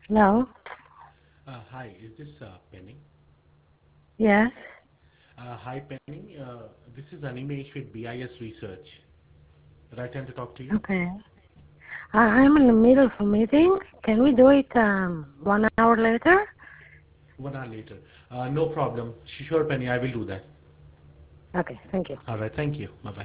Hello? Hi, is this Penny? Yes? Hi, Penny. This is Animesh with BIS Research. Right time to talk to you? Okay. I'm in the middle of a meeting. Can we do it 1 hour later? 1 hour later. No problem. Sure, Penny, I will do that. Okay, thank you. All right, thank you. Bye-bye.